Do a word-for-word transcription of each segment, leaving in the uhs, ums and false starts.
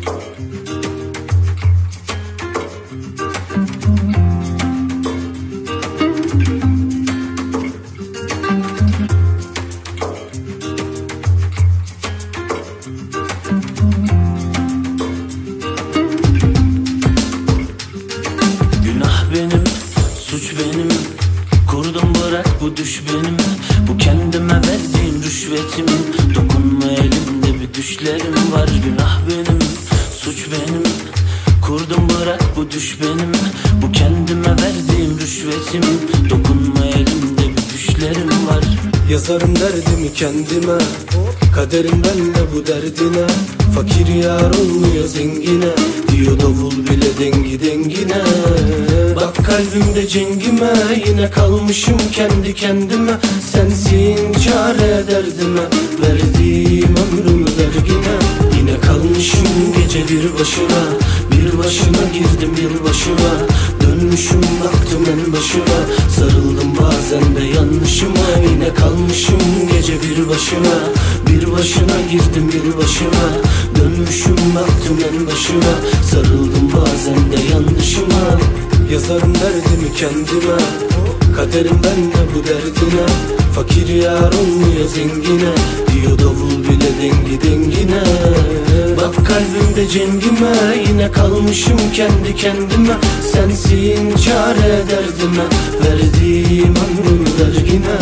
Benim, suç benim. Kurdum bırak bu düş benim. Bu kendime verdiğim rüşvetim. Dokunma elimde bir düşlerim var. Günah benim, suç benim. Kurdum bırak bu düş benim. Bu kendime verdiğim rüşvetim. Dokunma elimde bir düşlerim var. Yazarım derdimi kendime, kaderim benle bu derdine. Fakir yar olmuyor zengine, diyor davul bile dengi dengine. Bak kalbimde cengime, yine kalmışım kendi kendime. Sensin çare derdime, verdiğim ömrümü vergine. Yine kalmışım gece bir başına, bir başına girdim yılbaşına. Dönmüşüm baktım en başına, sarıldım bazen de yanlışıma. Yine kalmışım gece bir başına, bir başına girdim yılbaşına. Dönmüşüm baktım en başına, sarıldım bazen de yanlışıma. Yazarım derdimi kendime, kaderim benle bu derdine. Fakir yar olmuyor zengine, diyor davul bile dengi dengine. Bak kalbimde cengime, yine kalmışım kendi kendime. Sensin çare derdime, verdiğim ömrümü vergine.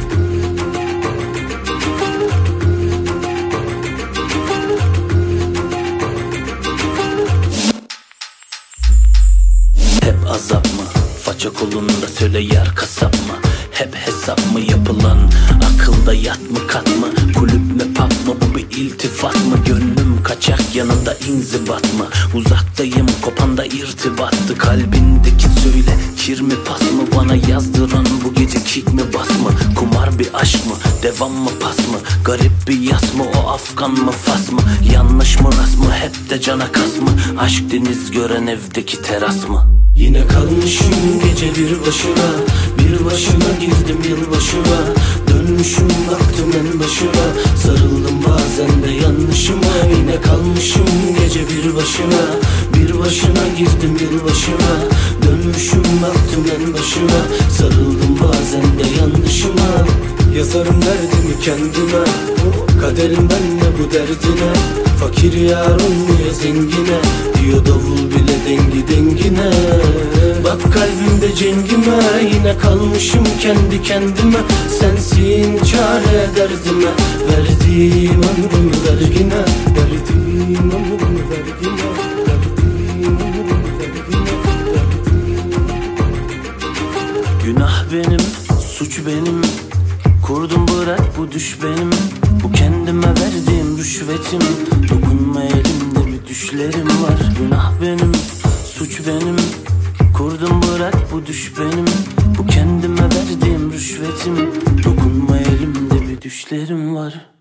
Hep azap mı? Faça kolunda söyle yar kasap mı? Hep hesap mı yapılan? Akılda yat mı kat mı? Kulüp mü pub mı? Bu bir iltifat mı? Gönlüm kaçak yanında inzibat mı? Uzaktayım kopanda irtibattı. Kalbindeki söyle kir mi pas mı? Bana yazdıran bu gece kick mi bas mı? Kumar bir aşk mı? Devam mı pas mı? Garip bir yas mı? O Afgan mı Fas mı? Yanlış mı rast mı? Hep de cana kas mı? Aşk deniz gören evdeki teras mı? Yine kalmışım gece bir başına, bir başına girdim yılbaşına. Dönmüşüm baktım en başına, sarıldım bazen de yanlışıma. Yine kalmışım gece bir başına, bir başına girdim yılbaşına. Dönmüşüm baktım en başına, sarıldım bazen de yanlışıma. Yazarım derdimi kendime, kaderim benle bu derdine. Fakir yar olmuyor zengine, diyor davul bile dengi dengine. Bak kalbimde cengime, yine kalmışım kendi kendime. Sensin çare derdime, verdiğim ömrümü vergine. Verdiğim ömrümü vergine. Verdiğim ömrümü vergine. Günah benim, suç benim. Kurdum bırak bu düş benim. Bu kendime verdiğim rüşvetim. Dokunma elimde bir düşlerim var. Günah benim, suç benim. Kurdum bırak bu düş benim. Bu kendime verdiğim rüşvetim. Dokunma elimde bir düşlerim var.